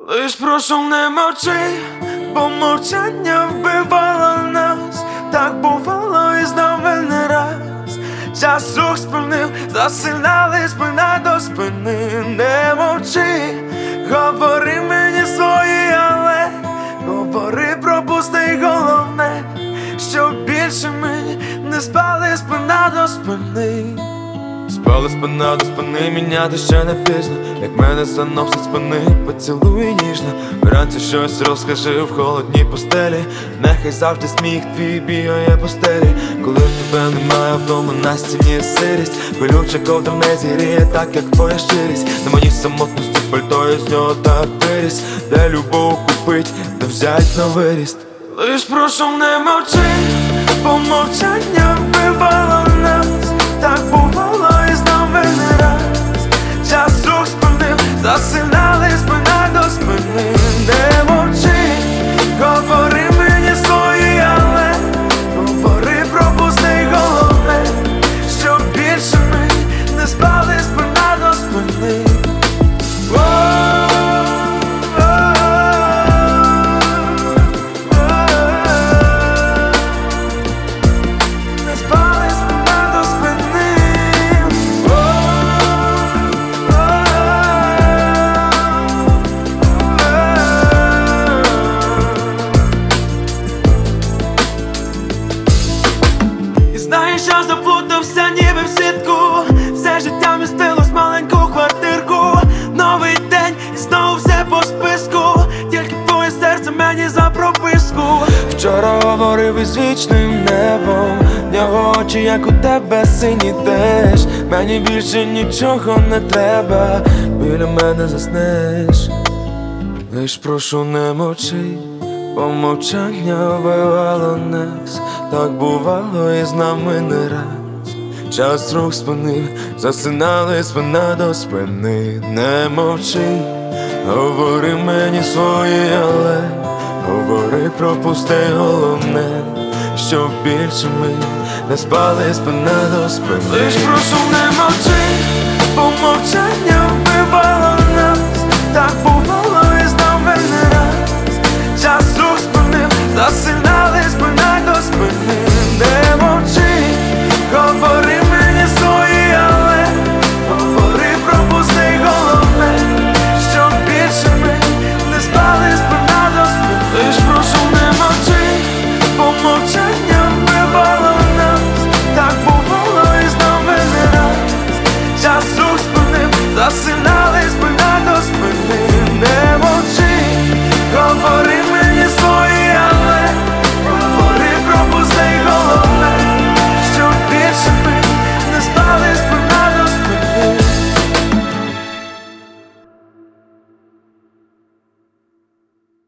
Лиш прошу, не мовчи, бо мовчання вбивало нас. Так бувало і з нами не раз. Час рух спинив, засинали спина до спини. Не мовчи, говори мені свої, але говори, пропусти головне, щоб більше ми не спали спина до спини. Спали спина до спини, міняти ще не пізно. Як мене заносить спини, поцілуй ніжно. Вранці щось розкажи в холодній постелі. Нехай завжди сміх твій бігає по стелі. Коли тебе немає вдома, на стіні сирість. Колюча ковдра не зігріє так, як твоя щирість. На моїй самотності пальто, я з нього так виріс. Де любов купить, де взять на виріст. Лиш прошу, не мовчи, бо мовчання вбивало нас. Так бувало і з нами не раз. Час рух спинив, засинали спина до спини. Не мовчи, говори мені свої, але говори, пропусти головне, щоб більше ми не спали спина до спини. Знаєш, я заплутався ніби в сітку. Все життя вмістилось в маленьку квартирку. Новий день і знову все по списку. Тільки твоє серце мені за прописку. Вчора говорив із вічним небом. В нього очі, як у тебе, синій теж. Мені більше нічого не треба. Біля мене заснеш. Лиш прошу, не мовчи, бо мовчання вбивало нас. Так бувало і з нами не раз. Час рух спинив, засинали спина до спини. Не мовчи, говори мені свої, але говори, пропусти головне, щоб більше ми не спали спина до спини. Лиш прошу, не мовчи, бо мовчання